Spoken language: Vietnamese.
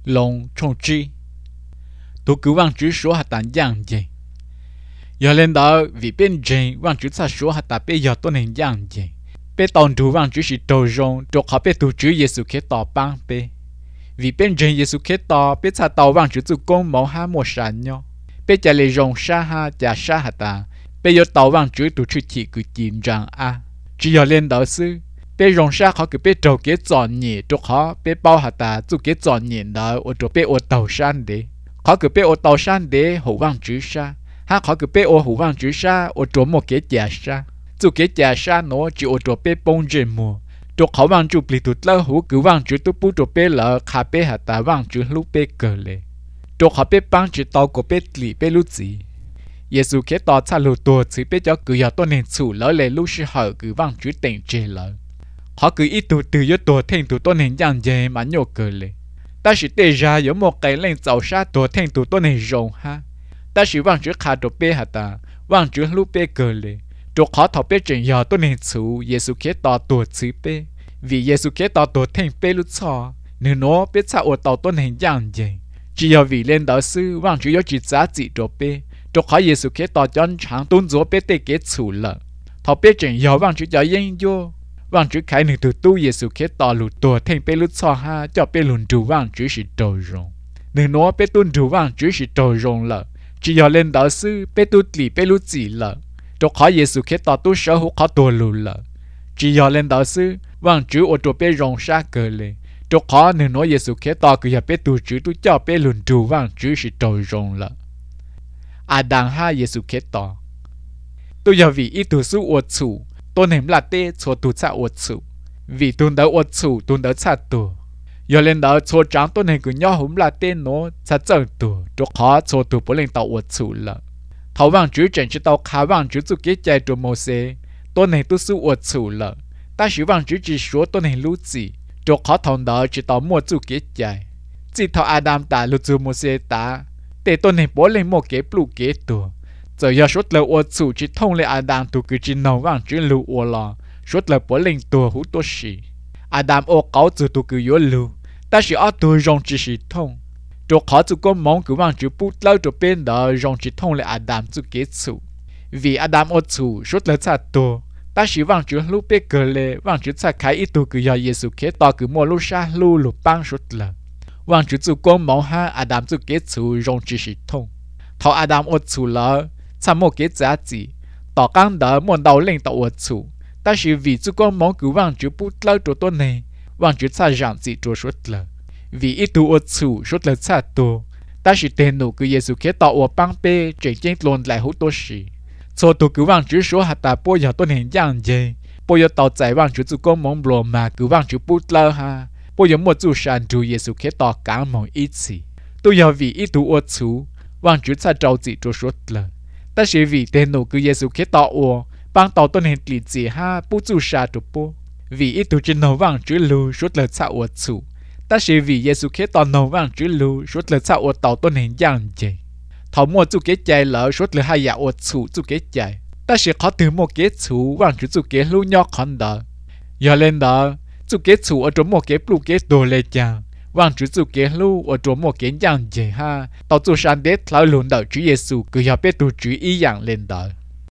lòng trong chi tôi cứ vang chữ số hạt tàn giang gì giờ lên đó vì bên gì vang chữ sa số hạt tàn bây giờ tôi nên giang gì bây tòn đủ vang chữ chỉ đầu rong cho họ bây tu chữ Giêsu kết tỏ băng bây vì bên gì Giêsu kết tỏ bây sa tàu vang chữ tu công máu ha một sản nhau bây giờ lấy rong sa ha giả sa hạt tàn bây giờ tàu vang chữ tu chữ chỉ cứ chín rằng a chỉ giờ lên đó sư bây rong sa họ cứ bây đầu kế chọn nhỉ cho họ bây bao hạt tàn tu kế chọn nhỉ đó ở chỗ bây ở tàu san đấy họ cứ bây ở tàu san đấy hậu vang chữ sa ha họ cứ bây ở hậu vang chữ sa ở chỗ một kế giả sa tu kế giả sa nó chỉ ở chỗ bây bông trên mùa chỗ họ vang chữ bị tụt lỡ hữu cứ vang chữ tu bút chỗ bây lỡ khá bây hạt tàn vang chữ lúc bây cờ lệ chỗ họ bây băng chữ tàu của bây lì bây lúc gì Giêsu kết tỏ cha lù tua chỉ bây giờ cứ giờ tôi nên chủ lỡ lệ lúc sĩ hở cứ vang chữ tỉnh chế lỡ họ cứ ít tụ từ yếu tụ thành tụ tôi nên giang dễ mà nhổ cờ lệ ta chỉ để ra有một cái lên giàu sa tụ thành tụ tôi nên rộng ha ta chỉ vang chữ khá đồ bê hả ta vang chữ lúc bê cờ lệ chỗ khó thọ bê chuyện giờ tôi nên chủ Giêsu kết tỏ tụ chỉ bê vì Giêsu kết tỏ tụ thành bê lúc cho nên nó bê cha ở tàu tôi nên giang dễ chỉ giờ vì lên đó sư vang chữ yếu chỉ giá trị đồ bê chỗ khó Giêsu kết tỏ chân chẳng tuân dỗ bê tê kết chủ lợ thọ bê chuyện giờ vang chữ giờ yên vô vang chữ khai nửa từ tu Giêsu kết tỏ lụt tua thành bê lút cho ha cho bê lùn trù vang chữ sĩ đầu rồng nửa nó bê tuân trù vang chữ sĩ đầu rồng lợ chỉ giờ lên đạo sư bê tu lì bê lút gì lợ chỗ khó Giêsu kết tỏ tu sở hữu khó tua lù lợ chỉ giờ lên đạo sư vang chữ ở chỗ bê rồng sa cờ lệ chỗ khó nửa nó Giêsu kết tỏ cứ giờ bê tu chữ tu cho bê lùn trù vang chữ sĩ đầu rồng lợ Adam ha Giêsu kết tỏ tôi giờ vì ít tu su ở chủ tôi nếm là tê cho tu cha ở chủ vì tu đỡ ở chủ tu đỡ cha tu giờ lên đó cho trắng tôi nếm cứ nhau húm là tê nó cha chờ tu cho khó cho tu bố lên tàu ở chủ là thầu vang chữ trận chỉ tàu khá vang chữ chụp cái chạy cho mô xe tôi nếm tu su ở chủ là ta chỉ vang chữ chỉ số tôi nếm lú gì cho khó thằng đó chỉ tàu mua chụp cái chạy chỉ thầu Adam ta lú chụp mô xe ta để tôi nếm bố lên một cái blu cái tu giờ giờ suốt lời ở chủ chỉ thông lệ Adam tu cứ chỉ nấu vang chữ lưu ở lò suốt lời bố linh tu hú tu sĩ Adam ở cáo từ tu cứ yếu lưu ta chỉ ở tu rong chỉ sĩ thông chỗ khó tu có mong cứ vang chữ bút lâu chỗ bên đó rong chỉ thông lệ Adam tu kế chủ vì Adam ở chủ suốt lời cha tu ta chỉ vang chữ lưu bê cờ lệ vang chữ cha khai ít tu cứ giờ Giêsu kế to cứ mua lưu sa lưu lục băng suốt lời vang chữ tu có mong ha Adam tu kế chủ rong chỉ sĩ thông thọ Adam ở chủ lỡ cha một cái giá trị tỏ căng đỡ muốn đầu lên tàu ở chủ ta chỉ vì chú con mong cứu vang chữ bút lâu chỗ tôi này vang chữ cha giảng gì chỗ suốt lờ vì ít tu ở chủ suốt lờ cha tu ta chỉ tên nụ cứ Giêsu kết tỏ ở băng bê trên trên lon lại hút tôi xì cho tu cứu vang chữ số hạt ta bây giờ tôi hình dạng gì bây giờ tàu chạy vang chữ chú con mong bồ mà cứu vang chữ bút lâu ha bây giờ một chú sản chú Giêsu kết tỏ cả mong ít gì tôi giờ vì ít tu ở chủ vang chữ cha trâu gì chỗ suốt lờ ta chỉ vì tên nụ cứ Giêsu kết tỏ ủa bằng tàu tôn hình lì gì ha bút chú sa tụ bố vì ít tu trên nấu vang chữ lưu suốt lời cha ủa chủ ta chỉ vì Giêsu kết tỏ nấu vang chữ lưu suốt lời cha ủa tàu tôn hình dạng gì thầu mua chú kế chạy lỡ suốt lời hai dạ ủa chủ chú kế chạy ta chỉ khó từ một kế chủ vang chữ chú kế lưu nhỏ khăn đỡ giờ lên đó chú kế chủ ở chỗ một kế blu kế đồ lệ chàng vang chữ chú kế lưu ở chỗ một kế dạng gì ha tàu chú san đế lão lùn đỡ chữ Giêsu cứ giờ biết tu chữ ý dạng lên đỡ